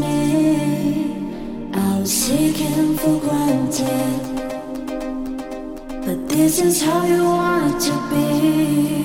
I was taken for granted, but this is how you want it to be.